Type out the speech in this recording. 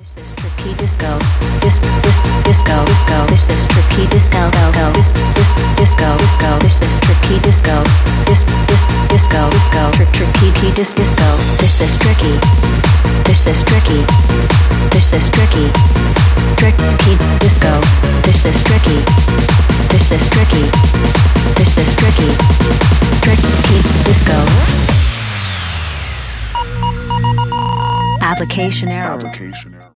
This is tricky disco. Disco. This is tricky disco. Disco. This is tricky disco. Disco. Tricky disco. This is tricky. This is tricky. This is tricky. Tricky disco. This is tricky. This is tricky. This is tricky. Tricky disco. Application error.